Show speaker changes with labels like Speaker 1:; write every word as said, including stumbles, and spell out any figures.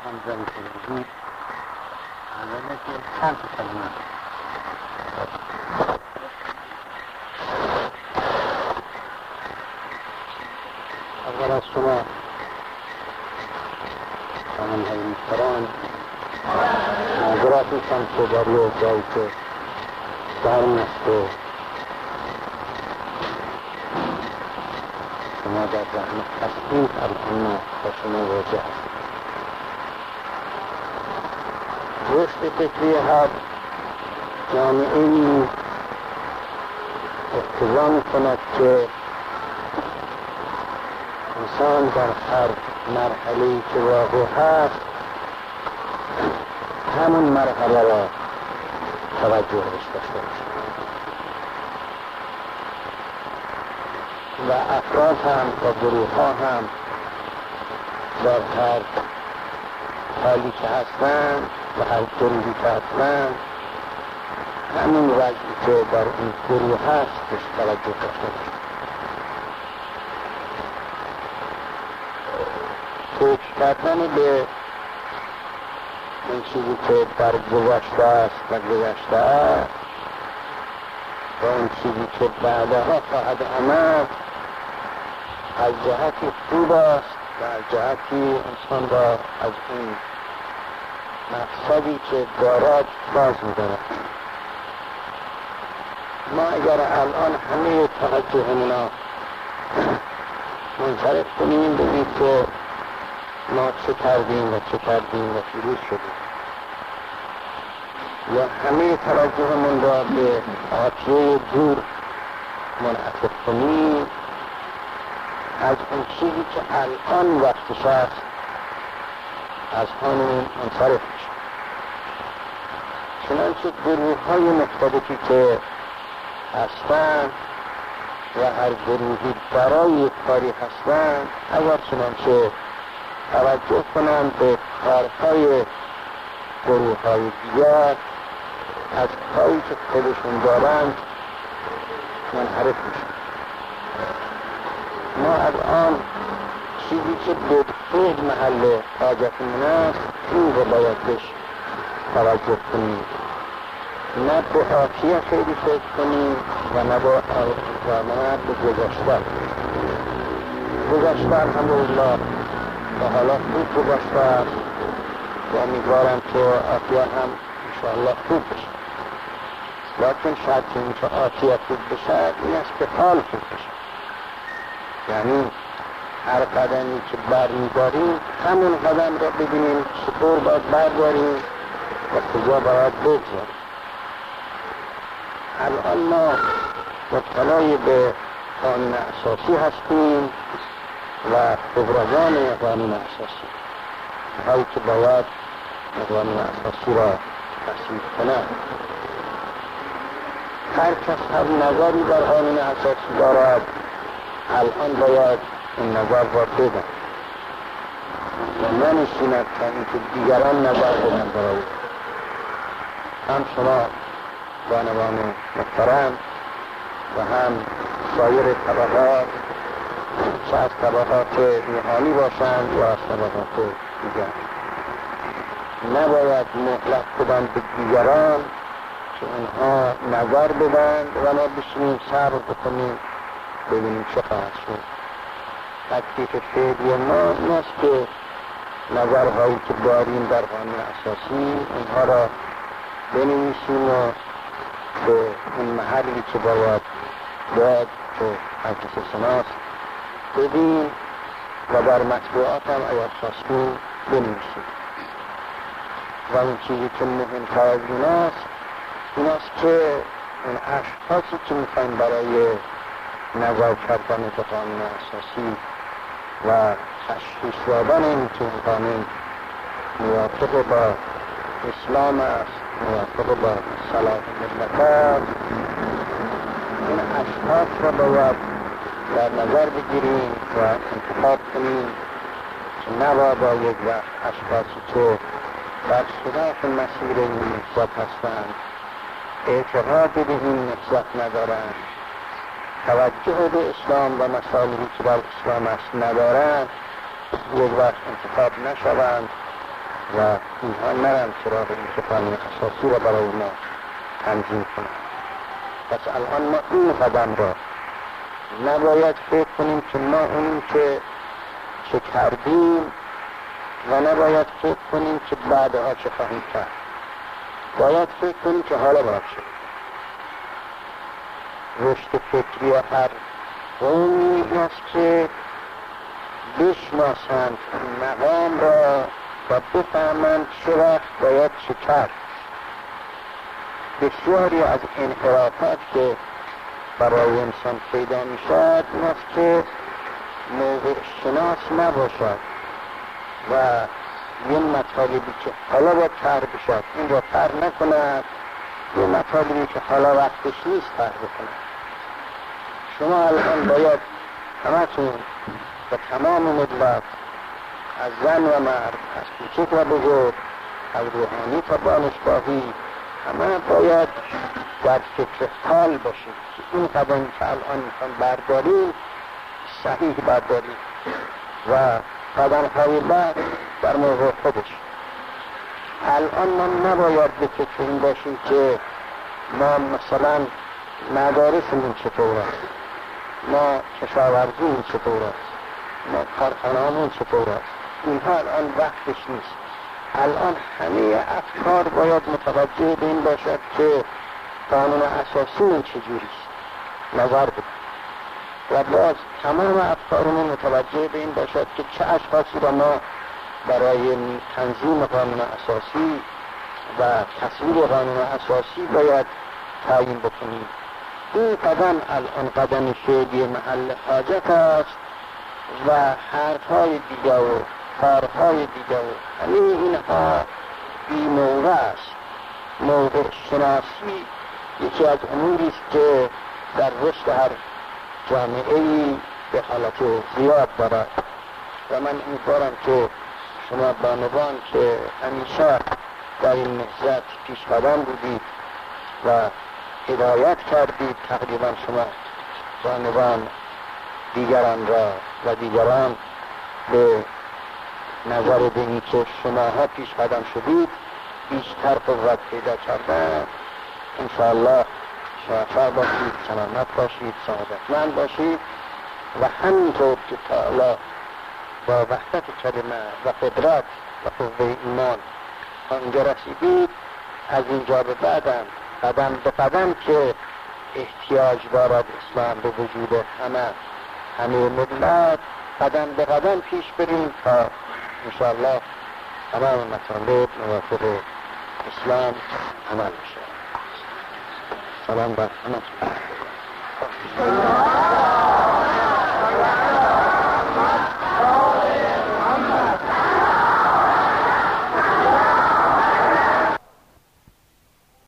Speaker 1: هم زن شده اوله که چند کلمه اول از شما همون های مستران معذرت میکنم که در یه جایی که گرم است و شما در زحمت هستید الان با شما واجه هستید. رشد فکری هر جامعه‌ای اقتضا می‌کند که انسان در هر مرحله‌ای که واقع هست همون مرحله را توجه داشته باشد و افراد هم و گروه ها هم در هر حالی که هستند و هر گروهی که هستند همین وضعی که در این گروه هست بهش توجه داشته باشد. فکر کردن به این چیزی که در گذشته است و گذشته است و اون چیزی که بعدها خواهد آمد از جهتی خوب است و از جهتی انسان را از این مقصدی که دارد باز می‌دارد. ما اگر الان همه توجهمون را منصرف کنیم به این که ما چه کردیم و چه کردیم و پیروز شدیم یا همه توجهمون را به آتیه دور منعطف کنیم از اون چیزی که الان وقتش است از همون منصرف میشه. چنانچه گروه های مختلفی که هستند و هر گروهی برای یک کاری هستند اگر چنانچه توجه کنند به کارهای گروه های دیگر از کاری که خودشون دارند منحرف میشن. ما الان چیزی که به فعل محل حاجتمون است این رو باید بهش توجه کنیم، نه به آتیه خیلی فکر کنیم و نه با نه به گذشته. گذشته الحمدلله و حالا خوب گذشته است و امیدوارم که آتیه هم انشاءالله خوب بشه. لیکن شرط این که آتیه خوب بشه این است که حال خوب بشه، یعنی هر قدمی که بر می‌داریم همون قدم را ببینیم چطور باید برداریم و کجا باید بگذاریم. الان ما مبتلای به قانون اساسی هستیم و خبرگان قانون اساسی هایی که باید قانون اساسی را تصویب کنند. هر کس هر نظری در قانون اساسی دارد الان باید این نظر را بدن و ننشیند تا اینکه دیگران نظر بدن برای هم شما بانوان محترم و هم سایر طبقات، چه از طبقات روحانی باشند یا از طبقات دیگر، نباید مهلت بدن به دیگران که اونها نظر بدن و ما بشینیم صبر بکنیم ببینیم چه خواهد شد. تکلیف فعلی ما این است که نظرهایی که داریم در قانون اساسی اونها را بنویسیم و به این محلی که باید باید که مجلس سناست بدیم و در مطبوعات هم اگر خواستیم بنویسیم. و اون چیزی که مهمتر از این است این است که اون اشخاصی که میخوایم برای نظر کردن به قانون اساسی و تشخیص دادن این که قانون موافق با اسلام است، موافق با صلاح ملت است، این اشخاص را باید در نظر بگیریم و انتخاب کنیم که نبادا یک وقت اشخاصی که در صداق مسیر این نهضت هستند اعتقاد به این نهضت ندارند، توجه به اسلام و مسائلی که در اسلام است ندارند، یک وقت انتخاب نشوند و اینها نرم سراغ این که قانون اساسی را برای ما تنظیم کنند. پس الان ما این قدم را نباید فکر کنیم که ما اونیم که چه کردیم و نباید فکر کنیم که بعدها چه خواهیم کرد. باید فکر کنیم که حالا باید شد. رشد فکری هر قومی این است که بشناسند مقام را و بفهمند چه وقت باید چه کرد. بسیاری از انحرافات که برای انسان پیدا می شود این است که موقع شناس نباشد و یه مطالبی که حالا باید تر بشد این را تر نکند، یه مطالبی که حالا وقتش نیست تر بکند. شما الان باید همتون و تمام ملت از زن و مرد، از کوچک و بزرگ، از روحانی تا دانشگاهی، همه باید در فکر حال باشید که این قدم که الان میخوان برداریم صحیح برداریم و قدم های بعد در موضوع خودش. الان ما نباید به فکر این باشیم که ما مثلا مدارسمون چطور است، ما کشاورزیمون چطور است، ما کارخانه‌مون چطور است. اینها الان وقتش نیست. الان همه افکار باید متوجه به این باشد که قانون اساسیمون چجوریست، نظر بده و باز تمام افکارمون متوجه به این باشد که چه اشخاصی را ما برای تنظیم قانون اساسی و تصویب قانون اساسی باید تعیین بکنیم. این قدم الان قدم فعلی محل حاجت است و حرفهای دیگه و کارهای دیگه و همه اینها بی موقع است. موقع شناسی یکی از اموری است که در رشد هر جامعه‌ای به حالت زیاد دارد و من امیدوارم که شما بانوان که همیشه در این نهضت پیش قدم بودید و هدایت کردید، تقریبا شما بانوان دیگران را و دیگران به نظر به این که شماها پیش قدم شدید بیشتر قوت پیدا کردن. انشاءالله موفق باشید، سلامت باشید، سعادتمند باشید و همینطور که تعالی با وحدت کلمه و قدرت و قوه ایمان آنجا رسیدید، از اینجا به بعدم قدم به قدم که احتیاج دارد اسلام به وجود همه همه ملت، قدم به قدم پیش بریم تا انشاءالله تمام مطالب موافق اسلام عمل بشه. سلام بر همه.